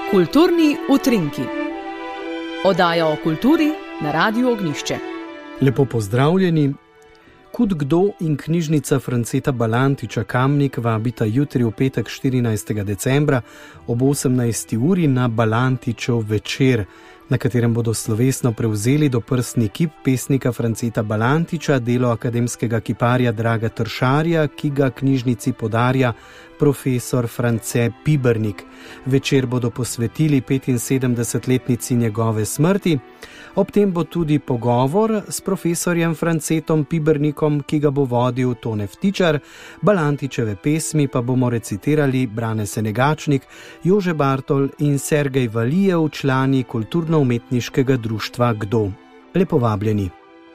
Kulturni utrinki. Oddaja o kulturi na Radiu Ognjišče. Lepo pozdravljeni. Kud kdo in knjižnica Franceta Balantiča Kamnik vabita jutri v petek 14. decembra ob 18. uri na Balantičev večer, na katerem bodo slovesno prevzeli doprsni kip pesnika Franceta Balantiča, delo akademskega kiparja Draga Tršarja, ki ga knjižnici podarja profesor France Pibernik. Večer bodo posvetili 75-letnici njegove smrti. Ob tem bo tudi pogovor s profesorjem Francetom Pibernikom, ki ga bo vodil Tone Vtičar. Balantičeve pesmi pa bomo recitirali Brane Senegačnik, Jože Bartol in Sergej Valijev, člani kulturno-umetniškega društva Kdo. Lepo vabljeni.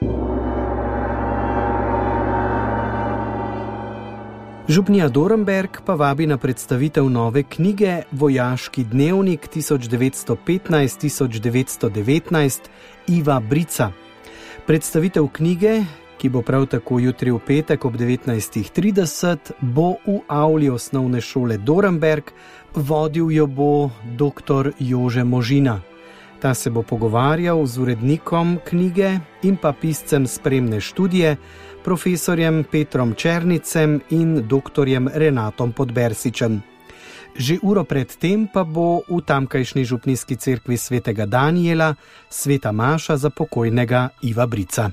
Župnija Dornberk pa vabi na predstavitev nove knjige Vojaški dnevnik 1915-1919 Iva Brica. Predstavitev knjige, ki bo prav tako jutri v petek ob 19.30, bo v avli osnovne šole Dornberk, vodil jo bo dr. Jože Možina. Ta se bo pogovarjal z urednikom knjige in pa piscem spremne študije, profesorjem Petrom Černicem in doktorjem Renatom Podbersičem. Že uro pred tem pa bo v tamkajšnji župnijski cerkvi svetega Danijela sveta maša za pokojnega Iva Brica.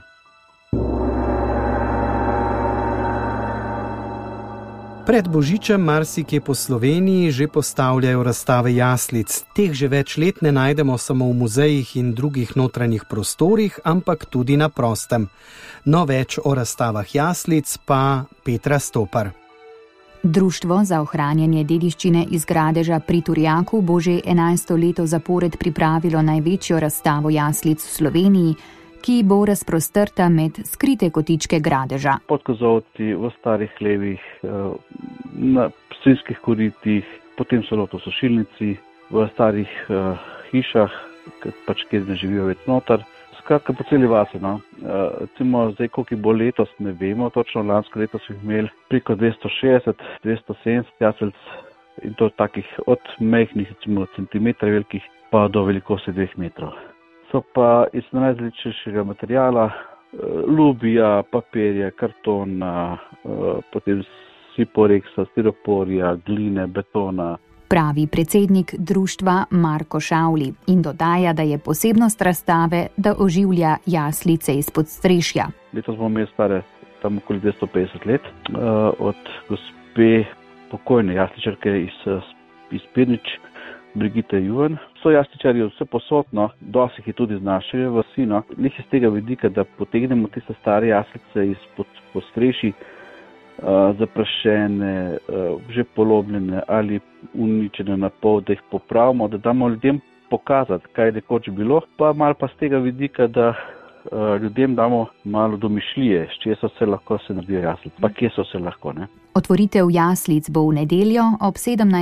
Pred božičem marsikje po Sloveniji že postavljajo razstave jaslic. Teh že več let ne najdemo samo v muzejih in drugih notranjih prostorih, ampak tudi na prostem. No, več o razstavah jaslic pa Petra Stopar. Društvo za ohranjanje dediščine iz Gradeža pri Turjaku bo že 11. leto zapored pripravilo največjo razstavo jaslic v Sloveniji, ki bo razprostrta med skrite kotičke Gradeža. Pod kozovci, v starih hlevih, na pstrinskih koritih, potem so to sušilnici, v starih hišah, kjer ne živijo več noter. Skratka, po celi vasi, no. Recimo, zdaj, koliko bo letos, ne vemo točno, lansko leto smo imeli preko 260-270 jaslic in to takih od majhnih, recimo centimetra velikih, pa do velikosti 2 metrov. So pa iz najrazličnejšega materijala, lubija, papirja, kartona, potem siporeksa, stiroporja, gline, betona. Pravi predsednik društva Marko Šavli in dodaja, da je posebnost razstave, da oživlja jaslice izpod strešja. Letos bomo imeli stare tam okoli 250 let od gospe pokojne jasličarke iz Pirnič, Brigite Juven. So jasličarji vse posodno, dosti jih je tudi z naše vasi, no. Njih iz tega vidika, da potegnemo tiste stare jaslice izpod strešji, zaprašene, že polomljene ali uničene na pol, da jih popravimo, da damo ljudem pokazati, kaj je nekoč bilo, pa malo pa z tega vidika, da ljudem damo malo domišljije, s česa se lahko se naredijo jaslice, pa kje so se lahko, ne. Otvoritev jaslic bo v nedeljo ob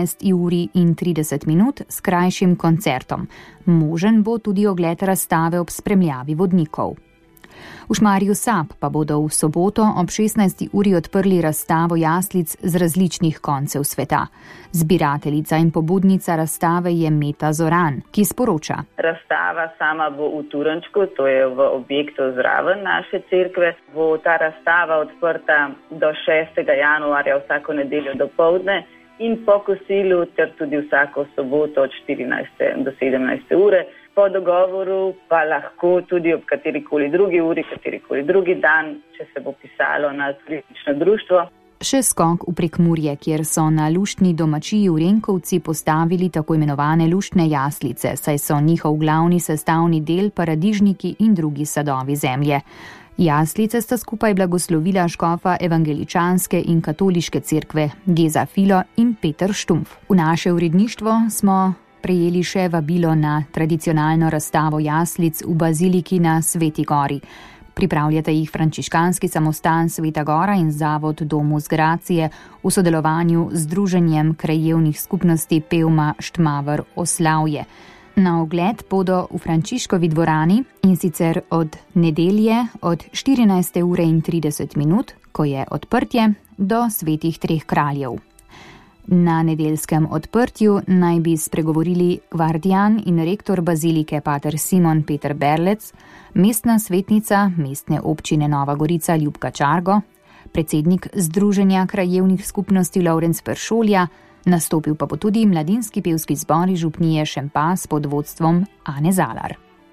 17:30 s krajšim koncertom. Možen bo tudi ogled razstave ob spremljavi vodnikov. V Šmarju Sab pa bodo v soboto ob 16. uri odprli razstavo jaslic z različnih koncev sveta. Zbirateljica in pobudnica razstave je Meta Zoran, ki sporoča. Razstava sama bo v Turnčku, to je v objektu zraven naše cerkve. Bo ta razstava odprta do 6. januarja vsako nedeljo dopoldne in po kosilu ter tudi vsako soboto od 14. do 17. ure. Po dogovoru pa lahko tudi ob katerikoli drugi uri, katerikoli drugi dan, če se bo pisalo na turistično društvo. Še skok v Prekmurje, kjer so na luštni domačiji v Renkovci postavili tako imenovane luštne jaslice, saj so njihov glavni sestavni del paradižniki in drugi sadovi zemlje. Jaslice sta skupaj blagoslovila škofa evangeličanske in katoliške cerkve Geza Filo in Peter Štumpf. V naše uredništvo smo prejeli še vabilo na tradicionalno razstavo jaslic v baziliki na Sveti Gori. Pripravljata jih frančiškanski samostan Sveta Gora in zavod Domus Gracije v sodelovanju z Združenjem krajevnih skupnosti Pevma Štmaver Oslavje. Na ogled bodo v Frančiškovi dvorani, in sicer od nedelje od 14:30, ko je odprtje, do Svetih treh kraljev. Na nedeljskem odprtju naj bi spregovorili gvardijan in rektor bazilike pater Simon Peter Berlec, mestna svetnica mestne občine Nova Gorica Ljubka Čargo, predsednik Združenja krajevnih skupnosti Lovrenc Peršolja, nastopil pa bo tudi mladinski pevski zbor iz župnije Šempas pod vodstvom Ane Zalar.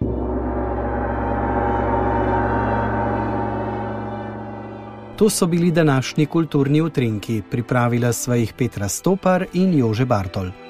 To so bili današnji kulturni utrinki, pripravila sva jih Petra Stopar in Jože Bartol.